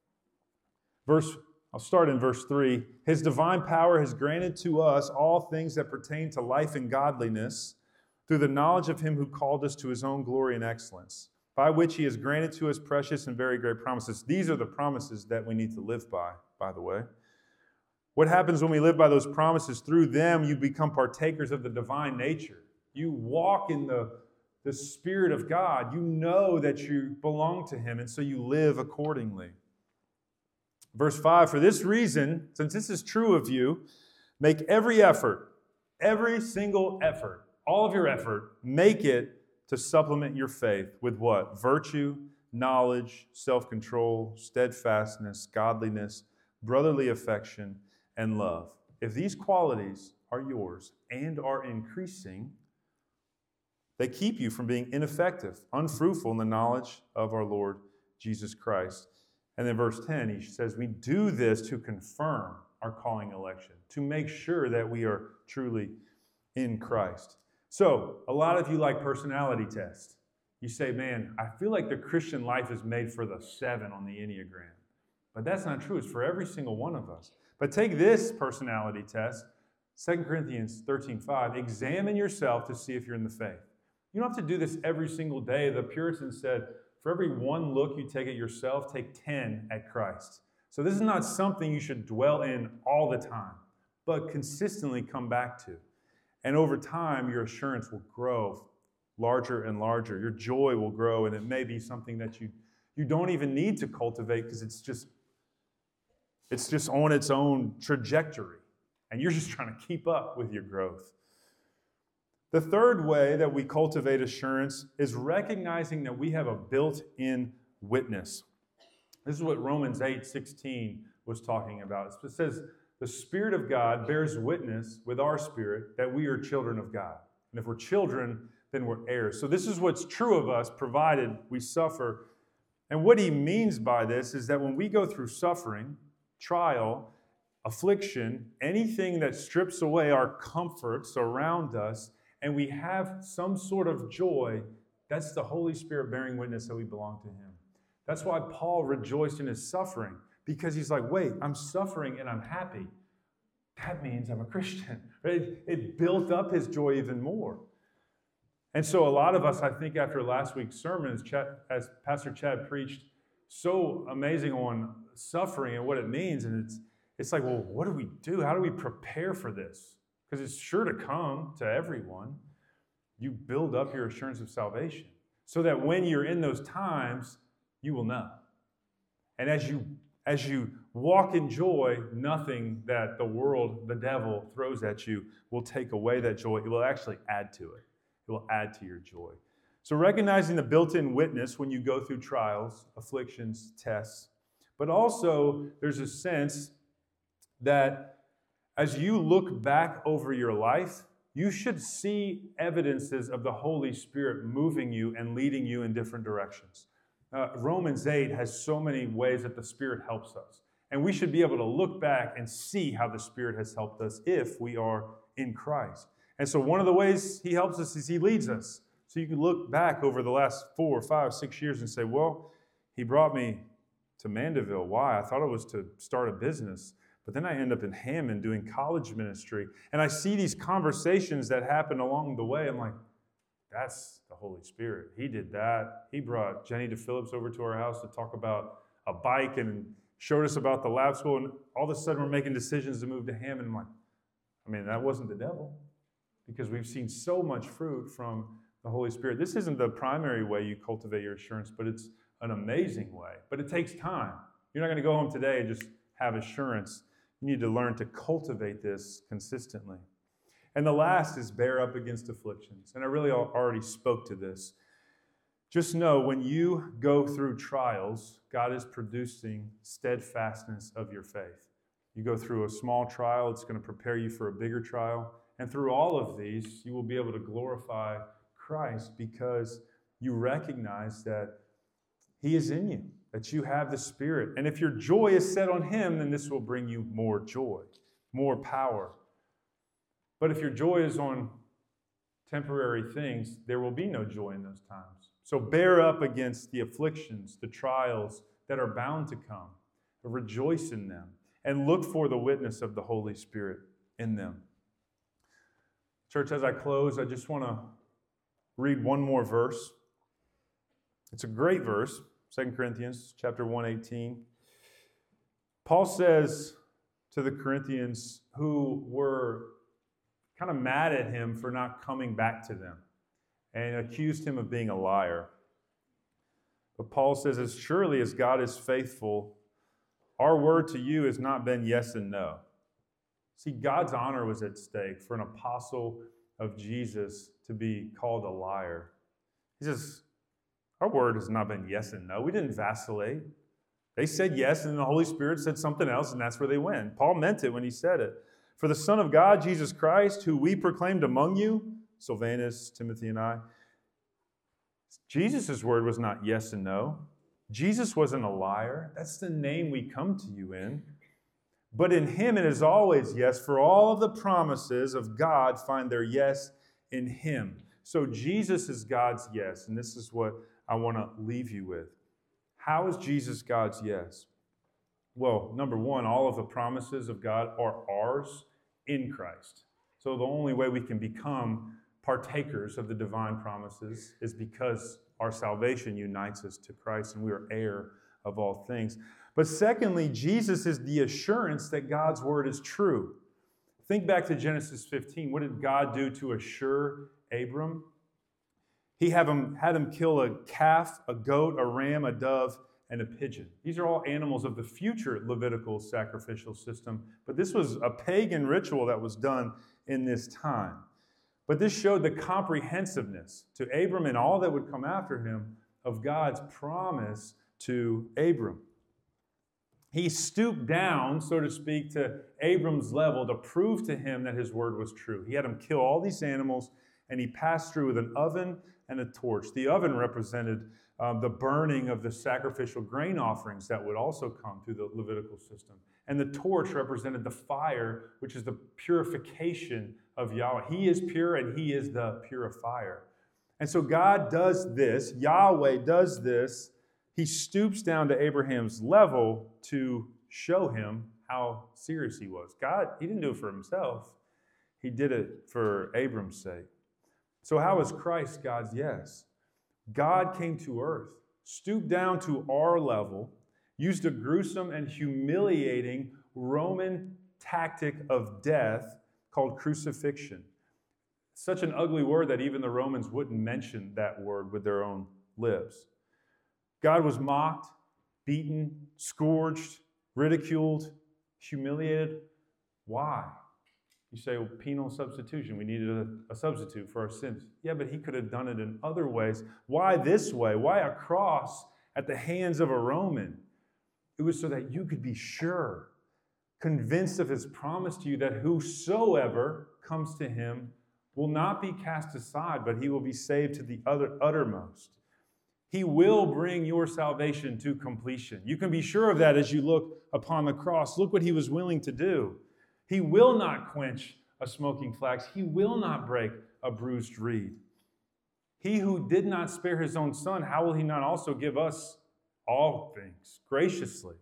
I'll start in verse 3. His divine power has granted to us all things that pertain to life and godliness through the knowledge of him who called us to his own glory and excellence, by which he has granted to us precious and very great promises. These are the promises that we need to live by the way. What happens when we live by those promises? Through them, you become partakers of the divine nature. You walk in the Spirit of God. You know that you belong to him, and so you live accordingly. Verse 5, for this reason, since this is true of you, make every effort, every single effort, all of your effort, make it to supplement your faith with what? Virtue, knowledge, self-control, steadfastness, godliness, brotherly affection, and love. If these qualities are yours and are increasing, they keep you from being ineffective, unfruitful in the knowledge of our Lord Jesus Christ. And then verse 10, he says, we do this to confirm our calling election, to make sure that we are truly in Christ. So, a lot of you like personality tests. You say, man, I feel like the Christian life is made for the 7 on the Enneagram. But that's not true. It's for every single one of us. But take this personality test, 2 Corinthians 13:5. Examine yourself to see if you're in the faith. You don't have to do this every single day. The Puritans said, for every one look you take at yourself, take 10 at Christ. So this is not something you should dwell in all the time, but consistently come back to. And over time, your assurance will grow larger and larger. Your joy will grow, and it may be something that you don't even need to cultivate because it's just on its own trajectory, and you're just trying to keep up with your growth. The third way that we cultivate assurance is recognizing that we have a built-in witness. This is what Romans 8:16 was talking about. It says, the Spirit of God bears witness with our spirit that we are children of God. And if we're children, then we're heirs. So this is what's true of us, provided we suffer. And what he means by this is that when we go through suffering, trial, affliction, anything that strips away our comforts around us, and we have some sort of joy, that's the Holy Spirit bearing witness that we belong to him. That's why Paul rejoiced in his suffering, because he's like, wait, I'm suffering and I'm happy. That means I'm a Christian. Right? It built up his joy even more. And so a lot of us, I think after last week's sermon, as Pastor Chad preached so amazing on suffering and what it means, and it's like, well, what do we do? How do we prepare for this? Because it's sure to come to everyone. You build up your assurance of salvation so that when you're in those times, you will know. And as you walk in joy, nothing that the world, the devil, throws at you will take away that joy. It will actually add to it. It will add to your joy. So recognizing the built-in witness when you go through trials, afflictions, tests, but also there's a sense that as you look back over your life, you should see evidences of the Holy Spirit moving you and leading you in different directions. Romans 8 has so many ways that the Spirit helps us. And we should be able to look back and see how the Spirit has helped us if we are in Christ. And so one of the ways he helps us is he leads us. So you can look back over the last 4, 5, 6 years and say, well, he brought me to Mandeville. Why? I thought it was to start a business. But then I end up in Hammond doing college ministry. And I see these conversations that happen along the way. I'm like, that's the Holy Spirit. He did that. He brought Jenny DePhillips over to our house to talk about a bike and showed us about the lab school. And all of a sudden we're making decisions to move to Hammond. I'm like, that wasn't the devil. Because we've seen so much fruit from the Holy Spirit. This isn't the primary way you cultivate your assurance, but it's an amazing way. But it takes time. You're not going to go home today and just have assurance. You need to learn to cultivate this consistently. And the last is bear up against afflictions. And I really already spoke to this. Just know when you go through trials, God is producing steadfastness of your faith. You go through a small trial, it's going to prepare you for a bigger trial. And through all of these, you will be able to glorify Christ because you recognize that he is in you, that you have the Spirit. And if your joy is set on him, then this will bring you more joy, more power. But if your joy is on temporary things, there will be no joy in those times. So bear up against the afflictions, the trials that are bound to come. Rejoice in them and look for the witness of the Holy Spirit in them. Church, as I close, I just want to read one more verse. It's a great verse, 2 Corinthians chapter 1:18. Paul says to the Corinthians who were kind of mad at him for not coming back to them and accused him of being a liar. But Paul says, as surely as God is faithful, our word to you has not been yes and no. See, God's honor was at stake for an apostle of Jesus to be called a liar. He says, our word has not been yes and no. We didn't vacillate. They said yes, and the Holy Spirit said something else, and that's where they went. Paul meant it when he said it. For the Son of God, Jesus Christ, who we proclaimed among you, Silvanus, Timothy, and I, Jesus' word was not yes and no. Jesus wasn't a liar. That's the name we come to you in. But in him it is always yes, for all of the promises of God find their yes in him. So Jesus is God's yes, and this is what I want to leave you with. How is Jesus God's yes? Well, number one, all of the promises of God are ours in Christ. So the only way we can become partakers of the divine promises is because our salvation unites us to Christ and we are heir of all things. But secondly, Jesus is the assurance that God's word is true. Think back to Genesis 15. What did God do to assure Abram? He had him kill a calf, a goat, a ram, a dove, and a pigeon. These are all animals of the future Levitical sacrificial system, but this was a pagan ritual that was done in this time. But this showed the comprehensiveness to Abram and all that would come after him of God's promise to Abram. He stooped down, so to speak, to Abram's level to prove to him that his word was true. He had him kill all these animals, and he passed through with an oven and a torch. The oven represented the burning of the sacrificial grain offerings that would also come through the Levitical system. And the torch represented the fire, which is the purification of Yahweh. He is pure and he is the purifier. And so God does this, Yahweh does this. He stoops down to Abraham's level to show him how serious he was. God, he didn't do it for himself. He did it for Abram's sake. So how is Christ God's yes? God came to earth, stooped down to our level, used a gruesome and humiliating Roman tactic of death called crucifixion. Such an ugly word that even the Romans wouldn't mention that word with their own lips. God was mocked, beaten, scourged, ridiculed, humiliated. Why? You say, well, penal substitution. We needed a substitute for our sins. Yeah, but he could have done it in other ways. Why this way? Why a cross at the hands of a Roman? It was so that you could be sure, convinced of his promise to you that whosoever comes to him will not be cast aside, but he will be saved to the uttermost. He will bring your salvation to completion. You can be sure of that as you look upon the cross. Look what he was willing to do. He will not quench a smoking flax. He will not break a bruised reed. He who did not spare his own son, how will he not also give us all things graciously?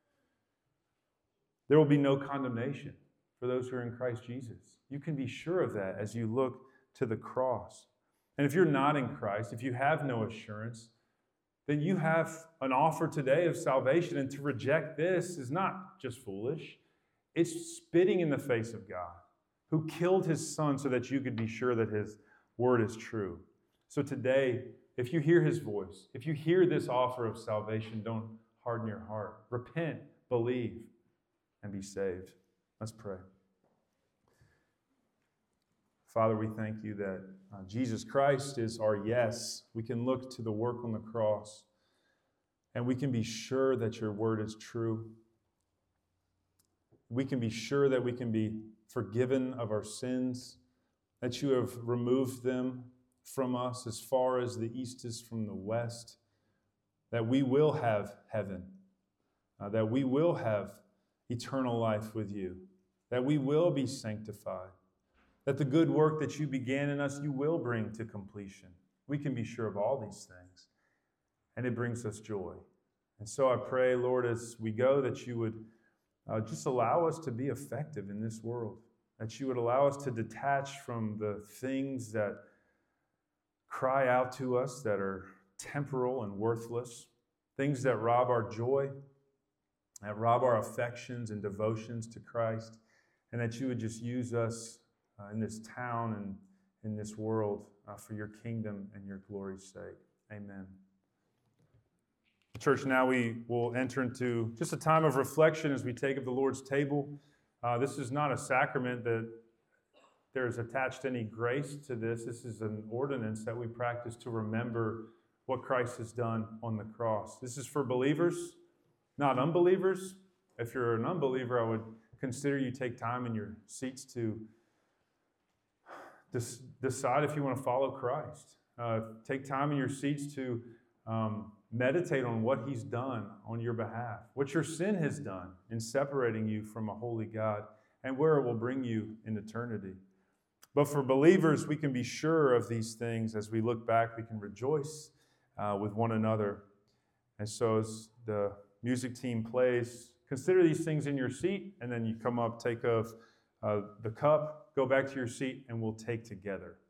There will be no condemnation for those who are in Christ Jesus. You can be sure of that as you look to the cross. And if you're not in Christ, if you have no assurance, then you have an offer today of salvation. And to reject this is not just foolish. It's spitting in the face of God, who killed his son so that you could be sure that his word is true. So today, if you hear his voice, if you hear this offer of salvation, don't harden your heart. Repent, believe, and be saved. Let's pray. Father, we thank you that Jesus Christ is our yes. We can look to the work on the cross, and we can be sure that your word is true. We can be sure that we can be forgiven of our sins, that you have removed them from us as far as the east is from the west, that we will have heaven, that we will have eternal life with you, that we will be sanctified, that the good work that you began in us, you will bring to completion. We can be sure of all these things, and it brings us joy. And so I pray, Lord, as we go, that you would just allow us to be effective in this world, that you would allow us to detach from the things that cry out to us that are temporal and worthless, things that rob our joy, that rob our affections and devotions to Christ, and that you would just use us in this town and in this world for your kingdom and your glory's sake. Amen. Church, now we will enter into just a time of reflection as we take of the Lord's table. This is not a sacrament that there is attached any grace to this. This is an ordinance that we practice to remember what Christ has done on the cross. This is for believers, not unbelievers. If you're an unbeliever, I would consider you take time in your seats to decide if you want to follow Christ. Take time in your seats to meditate on what he's done on your behalf, what your sin has done in separating you from a holy God, and where it will bring you in eternity. But for believers, we can be sure of these things. As we look back, we can rejoice with one another. And so as the music team plays, consider these things in your seat, and then you come up, take of the cup, go back to your seat, and we'll take together.